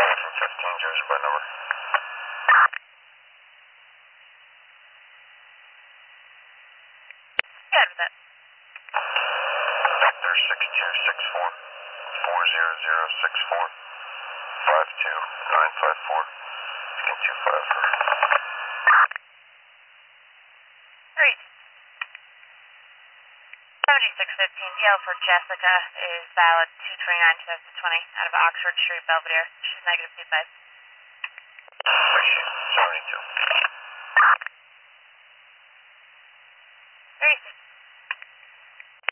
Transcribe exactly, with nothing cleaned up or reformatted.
Calling from fifteen, Jersey by number. Yeah, with that. Vector six two six four, four zero zero six four, five two nine five four, skin two five. Great. seventy-six fifteen, D L for Jessica is valid two twenty-nine two thousand twenty out of Oxford Street, Belvedere. She's negative two five. Appreciate it. seventy-two. Very